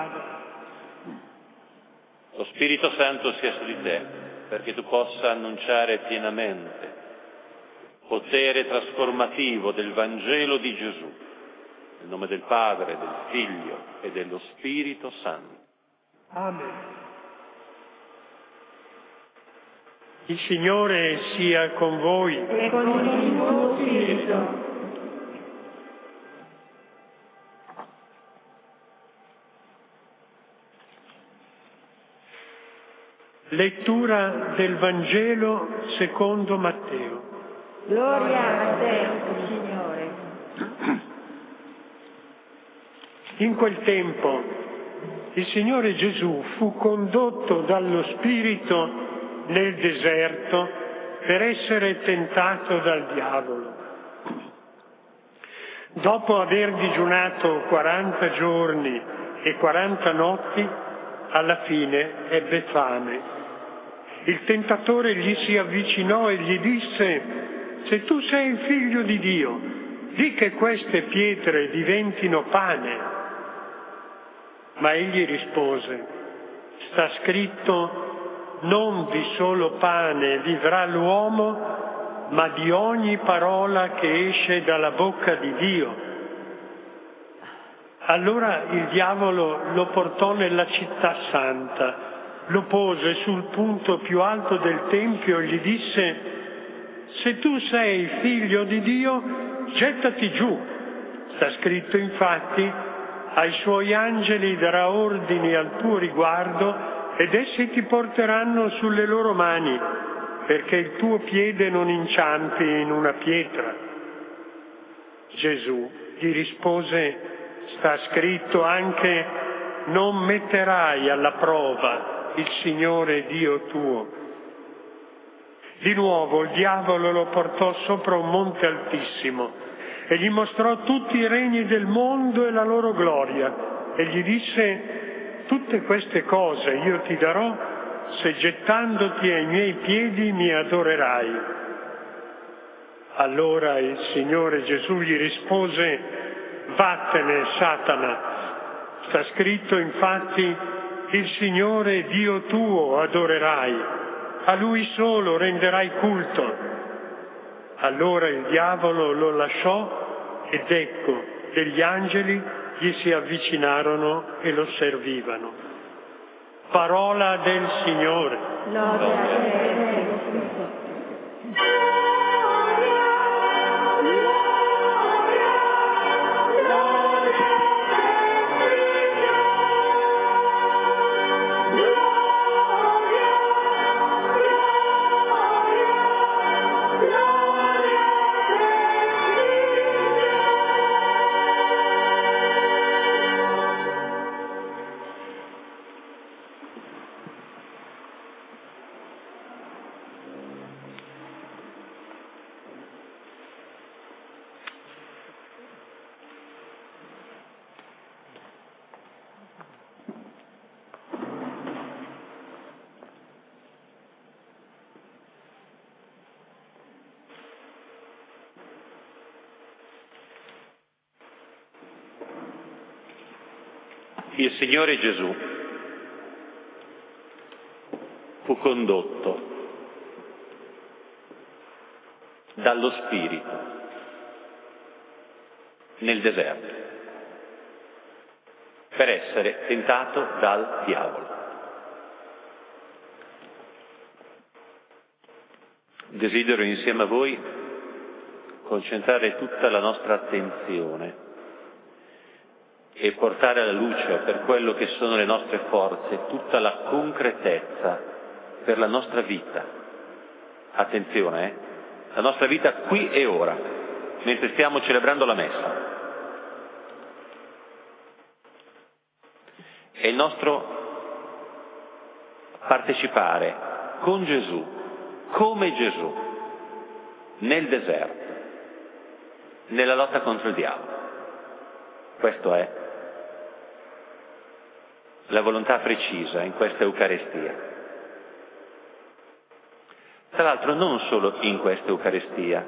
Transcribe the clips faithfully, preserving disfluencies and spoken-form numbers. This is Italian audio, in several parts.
Padre. Lo Spirito Santo sia su di te, perché tu possa annunciare pienamente il potere trasformativo del Vangelo di Gesù, nel nome del Padre, del Figlio e dello Spirito Santo. Amen. Il Signore sia con voi. E con il tuo spirito. Lettura del Vangelo secondo Matteo. Gloria a te, Signore. In quel tempo il Signore Gesù fu condotto dallo Spirito nel deserto per essere tentato dal diavolo. Dopo aver digiunato quaranta giorni e quaranta notti, alla fine ebbe fame. Il tentatore gli si avvicinò e gli disse: «Se tu sei il figlio di Dio, di che queste pietre diventino pane». Ma egli rispose: «Sta scritto: non di solo pane vivrà l'uomo, ma di ogni parola che esce dalla bocca di Dio». Allora il diavolo lo portò nella città santa, lo pose sul punto più alto del tempio e gli disse: «Se tu sei il figlio di Dio, gettati giù. Sta scritto infatti: ai suoi angeli darà ordini al tuo riguardo ed essi ti porteranno sulle loro mani, perché il tuo piede non inciampi in una pietra». Gesù gli rispose: «Sta scritto anche: non metterai alla prova il Signore Dio tuo». Di nuovo il diavolo lo portò sopra un monte altissimo e gli mostrò tutti i regni del mondo e la loro gloria e gli disse: «Tutte queste cose io ti darò se gettandoti ai miei piedi mi adorerai». Allora il Signore Gesù gli rispose: «Vattene, Satana, sta scritto infatti: il Signore Dio tuo adorerai, a Lui solo renderai culto». Allora il diavolo lo lasciò ed ecco, degli angeli gli si avvicinarono e lo servivano. Parola del Signore. Lode a te, Cristo. Il Signore Gesù fu condotto dallo Spirito nel deserto per essere tentato dal diavolo. Desidero insieme a voi concentrare tutta la nostra attenzione e portare alla luce per quello che sono le nostre forze tutta la concretezza per la nostra vita. Attenzione, eh? La nostra vita qui e ora, mentre stiamo celebrando la messa. È il nostro partecipare con Gesù, come Gesù, nel deserto, nella lotta contro il diavolo. Questo è la volontà precisa in questa Eucaristia. Tra l'altro non solo in questa Eucaristia.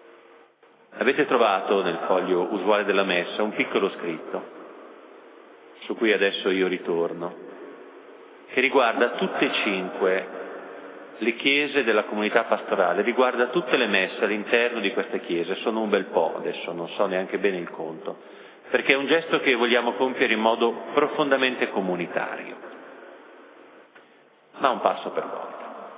Avete trovato nel foglio usuale della messa un piccolo scritto su cui adesso io ritorno, che riguarda tutte e cinque le chiese della comunità pastorale, riguarda tutte le messe all'interno di queste chiese. Sono un bel po', adesso non so neanche bene il conto, perché è un gesto che vogliamo compiere in modo profondamente comunitario, ma un passo per volta.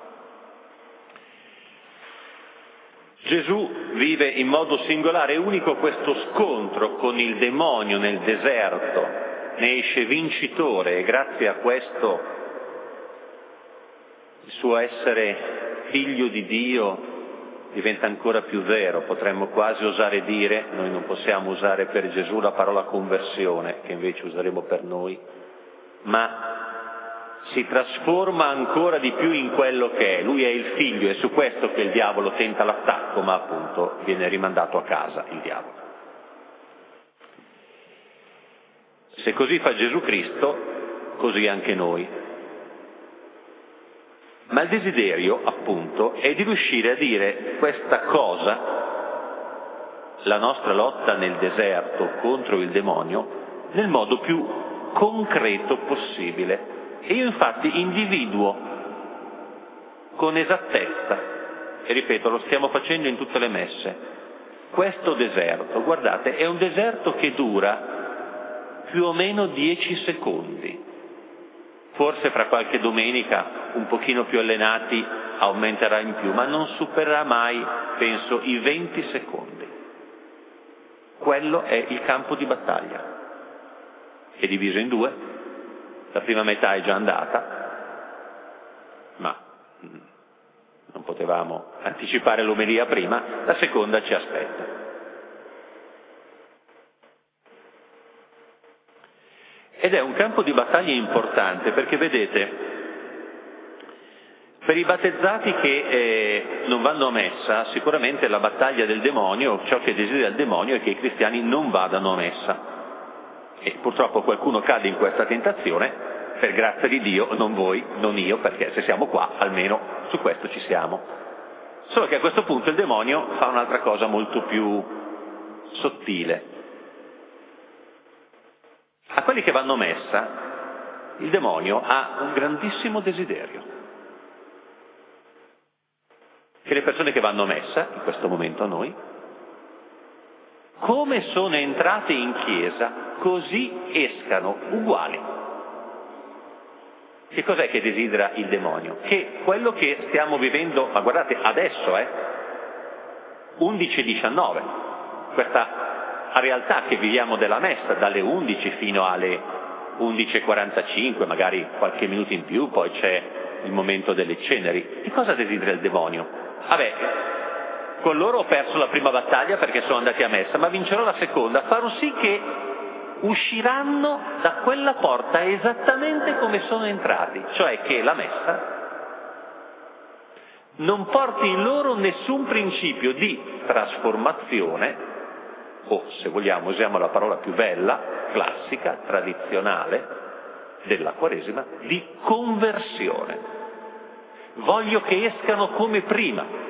Gesù vive in modo singolare e unico questo scontro con il demonio nel deserto, ne esce vincitore e grazie a questo il suo essere figlio di Dio diventa ancora più vero. Potremmo quasi osare dire, noi non possiamo usare per Gesù la parola conversione, che invece useremo per noi, ma si trasforma ancora di più in quello che è. Lui è il figlio, è su questo che il diavolo tenta l'attacco, ma appunto viene rimandato a casa il diavolo. Se così fa Gesù Cristo, così anche noi. Ma il desiderio, appunto, è di riuscire a dire questa cosa, la nostra lotta nel deserto contro il demonio, nel modo più concreto possibile. E io infatti individuo con esattezza, e ripeto, lo stiamo facendo in tutte le messe, questo deserto. Guardate, è un deserto che dura più o meno dieci secondi. Forse fra qualche domenica, un pochino più allenati, aumenterà in più, ma non supererà mai, penso, i venti secondi. Quello è il campo di battaglia. È diviso in due, la prima metà è già andata, ma non potevamo anticipare l'omelia prima, la seconda ci aspetta. Ed è un campo di battaglia importante perché, vedete, per i battezzati che eh, non vanno a messa, sicuramente la battaglia del demonio, ciò che desidera il demonio è che i cristiani non vadano a messa. E purtroppo qualcuno cade in questa tentazione, per grazia di Dio, non voi, non io, perché se siamo qua almeno su questo ci siamo. Solo che a questo punto il demonio fa un'altra cosa molto più sottile. A quelli che vanno a messa, il demonio ha un grandissimo desiderio. Che le persone che vanno a messa, in questo momento a noi, come sono entrate in chiesa, così escano uguali. Che cos'è che desidera il demonio? Che quello che stiamo vivendo, ma guardate, adesso è eh, undici e diciannove, questa realtà che viviamo della messa, dalle undici fino alle undici e quarantacinque, magari qualche minuto in più, poi c'è il momento delle ceneri. Che cosa desidera il demonio? Vabbè, con loro ho perso la prima battaglia perché sono andati a messa, ma vincerò la seconda, farò sì che usciranno da quella porta esattamente come sono entrati, cioè che la messa non porti in loro nessun principio di trasformazione, o se vogliamo usiamo la parola più bella, classica, tradizionale della Quaresima, di conversione. Voglio che escano come prima.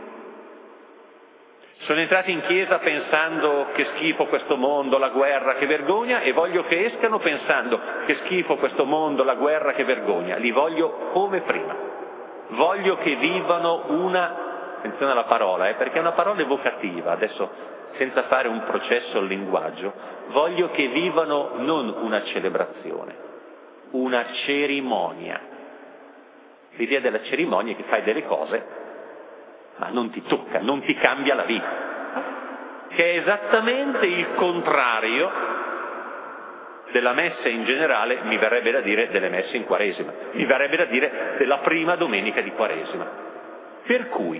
Sono entrati in chiesa pensando che schifo questo mondo, la guerra, che vergogna, e voglio che escano pensando che schifo questo mondo, la guerra, che vergogna. Li voglio come prima. Voglio che vivano una, attenzione alla parola, eh, perché è una parola evocativa, adesso senza fare un processo al linguaggio, voglio che vivano non una celebrazione, una cerimonia. L'idea della cerimonia è che fai delle cose ma non ti tocca, non ti cambia la vita, che è esattamente il contrario della messa in generale, mi verrebbe da dire delle messe in Quaresima, mi verrebbe da dire della prima domenica di Quaresima. Per cui,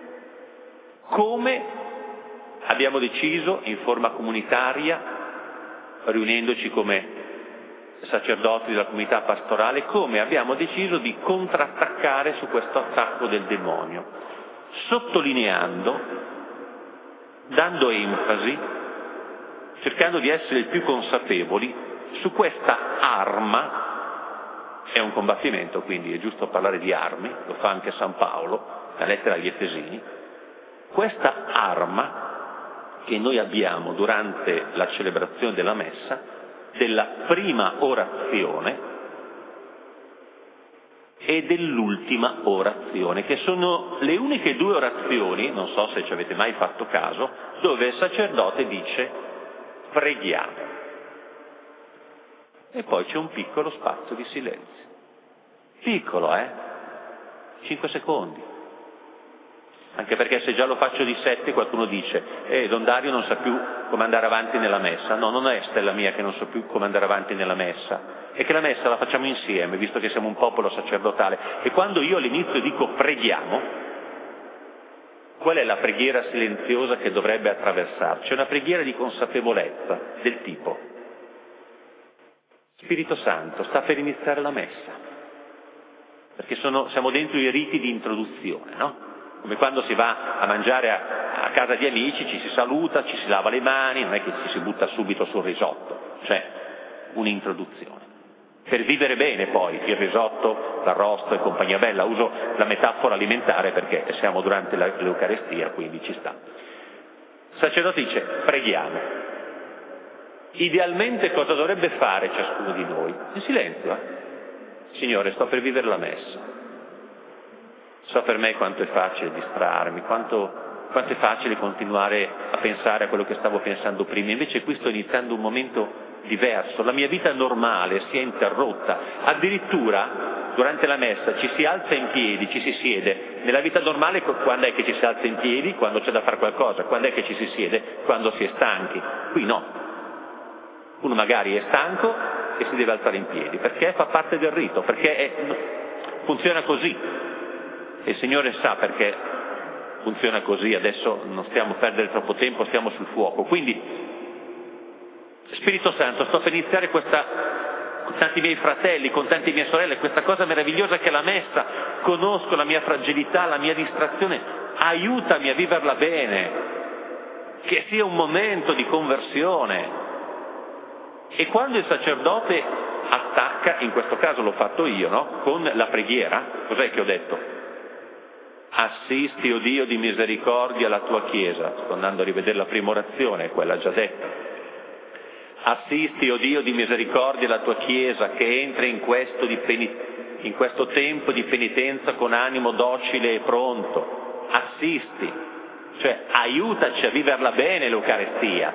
come abbiamo deciso in forma comunitaria, riunendoci come sacerdoti della comunità pastorale, come abbiamo deciso di contrattaccare su questo attacco del demonio, sottolineando, dando enfasi, cercando di essere il più consapevoli su questa arma. È un combattimento, quindi è giusto parlare di armi, lo fa anche San Paolo, la lettera agli Efesini, questa arma che noi abbiamo durante la celebrazione della messa della prima orazione e dell'ultima orazione, che sono le uniche due orazioni, non so se ci avete mai fatto caso, dove il sacerdote dice preghiamo. E poi c'è un piccolo spazio di silenzio. Piccolo, eh? Cinque secondi. Anche perché se già lo faccio di sette qualcuno dice eh, Don Dario non sa più come andare avanti nella messa. No, non è stella mia che non so più come andare avanti nella messa, è che la messa la facciamo insieme, visto che siamo un popolo sacerdotale. E quando io all'inizio dico preghiamo, qual è la preghiera silenziosa che dovrebbe attraversarci? È una preghiera di consapevolezza del tipo: Spirito Santo, sta per iniziare la messa. Perché sono, siamo dentro i riti di introduzione, no? Come quando si va a mangiare a, a casa di amici, ci si saluta, ci si lava le mani, non è che ci si butta subito sul risotto, c'è un'introduzione. Per vivere bene poi il risotto, l'arrosto e compagnia bella, uso la metafora alimentare perché siamo durante la, l'Eucarestia, quindi ci sta. Il sacerdote dice preghiamo. Idealmente cosa dovrebbe fare ciascuno di noi? In silenzio, eh? Signore, sto per vivere la messa. So per me quanto è facile distrarmi, quanto, quanto è facile continuare a pensare a quello che stavo pensando prima. Invece qui sto iniziando un momento diverso, la mia vita normale si è interrotta. Addirittura durante la messa ci si alza in piedi, ci si siede. Nella vita normale quando è che ci si alza in piedi? Quando c'è da fare qualcosa. Quando è che ci si siede? Quando si è stanchi. Qui no. Uno magari è stanco e si deve alzare in piedi, perché fa parte del rito, perché è, funziona così. E il Signore sa perché funziona così, adesso non stiamo a perdere troppo tempo, stiamo sul fuoco. Quindi, Spirito Santo, sto per iniziare questa, con tanti miei fratelli, con tante mie sorelle, questa cosa meravigliosa che è la messa, conosco la mia fragilità, la mia distrazione, aiutami a viverla bene, che sia un momento di conversione. E quando il sacerdote attacca, in questo caso l'ho fatto io, no? Con la preghiera, cos'è che ho detto? Assisti, o Dio di misericordia, alla tua Chiesa. Sto andando a rivedere la prima orazione, quella già detta. Assisti, o Dio di misericordia, alla tua Chiesa, che entra in questo, di peni- in questo tempo di penitenza con animo docile e pronto. Assisti, cioè aiutaci a viverla bene l'Eucarestia.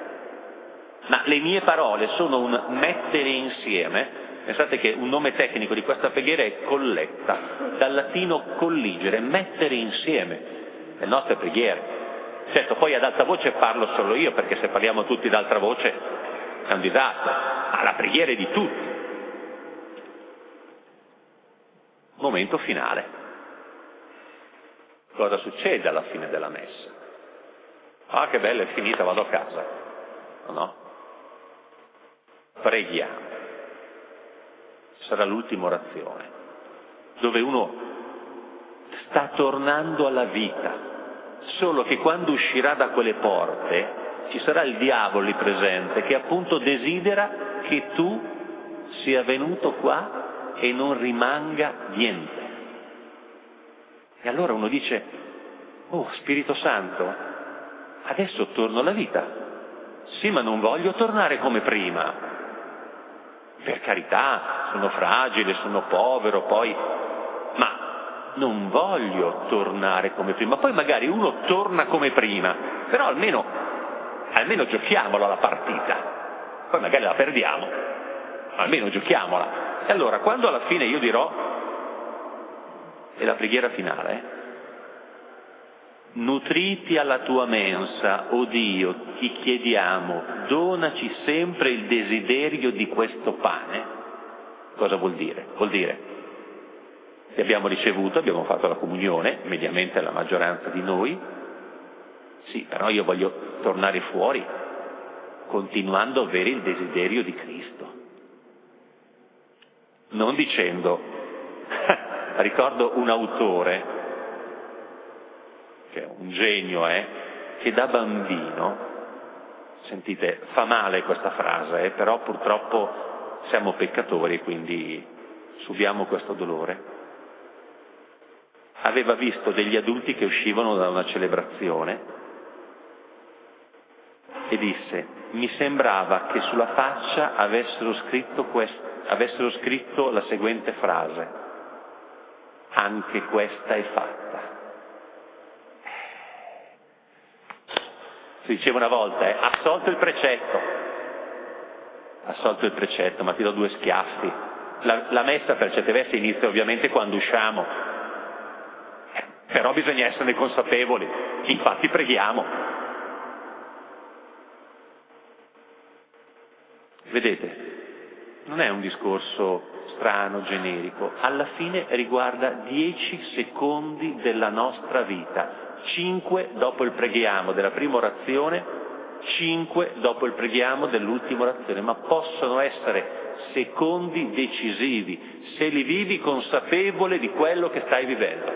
Ma le mie parole sono un mettere insieme. Pensate che un nome tecnico di questa preghiera è colletta, dal latino colligere, mettere insieme le nostre preghiere. Certo, poi ad alta voce parlo solo io, perché se parliamo tutti ad alta voce è un disastro, ma la preghiera è di tutti. Momento finale. Cosa succede alla fine della messa? Ah, che bella, è finita, vado a casa. No, no. Preghiamo. Sarà l'ultima orazione, dove uno sta tornando alla vita, solo che quando uscirà da quelle porte ci sarà il diavolo lì presente, che appunto desidera che tu sia venuto qua e non rimanga niente. E allora uno dice: oh Spirito Santo, adesso torno alla vita. Sì, ma non voglio tornare come prima. Per carità, sono fragile, sono povero, poi, ma non voglio tornare come prima. Poi magari uno torna come prima, però almeno, almeno giochiamola la partita. Poi magari la perdiamo, almeno giochiamola. E allora, quando alla fine io dirò, è la preghiera finale, eh? Nutriti alla tua mensa, o Dio, ti chiediamo, donaci sempre il desiderio di questo pane. Cosa vuol dire? Vuol dire, che abbiamo ricevuto, abbiamo fatto la comunione, mediamente la maggioranza di noi, sì, però io voglio tornare fuori, continuando a avere il desiderio di Cristo. Non dicendo, ricordo un autore, che è un genio, eh, che da bambino, sentite, fa male questa frase, eh, però purtroppo siamo peccatori, quindi subiamo questo dolore. Aveva visto degli adulti che uscivano da una celebrazione e disse: mi sembrava che sulla faccia avessero scritto, quest- avessero scritto la seguente frase: anche questa è fatta. Si diceva una volta, eh, assolto il precetto, assolto il precetto, ma ti do due schiaffi. La, la messa per certi versi inizia ovviamente quando usciamo, eh, però bisogna esserne consapevoli, infatti preghiamo. Vedete, non è un discorso strano, generico, alla fine riguarda dieci secondi della nostra vita, cinque dopo il preghiamo della prima orazione, cinque dopo il preghiamo dell'ultima orazione, ma possono essere secondi decisivi se li vivi consapevole di quello che stai vivendo.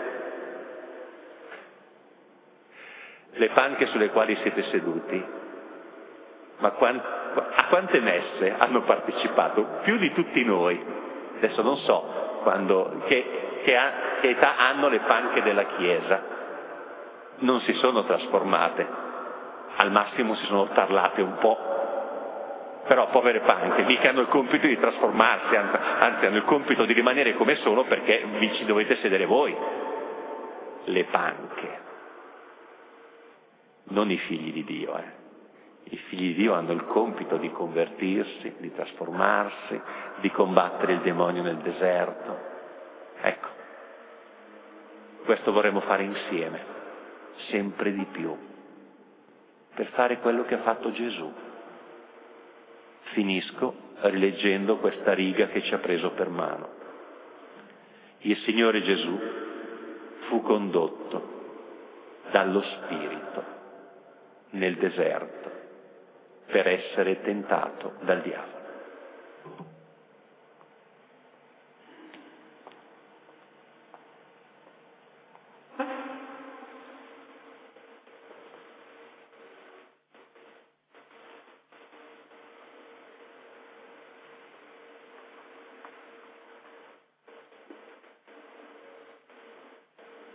Le panche sulle quali siete seduti, ma quant- a quante messe hanno partecipato? Più di tutti noi. Adesso non so quando, che, che, ha, che età hanno le panche della Chiesa. Non si sono trasformate, al massimo si sono tarlate un po', però povere panche, mica hanno il compito di trasformarsi, anzi, anzi hanno il compito di rimanere come sono perché vi ci dovete sedere voi. Le panche, non i figli di Dio, eh. I figli di Dio hanno il compito di convertirsi, di trasformarsi, di combattere il demonio nel deserto. Ecco, questo vorremmo fare insieme, sempre di più, per fare quello che ha fatto Gesù. Finisco rileggendo questa riga che ci ha preso per mano. Il Signore Gesù fu condotto dallo Spirito nel deserto per essere tentato dal diavolo.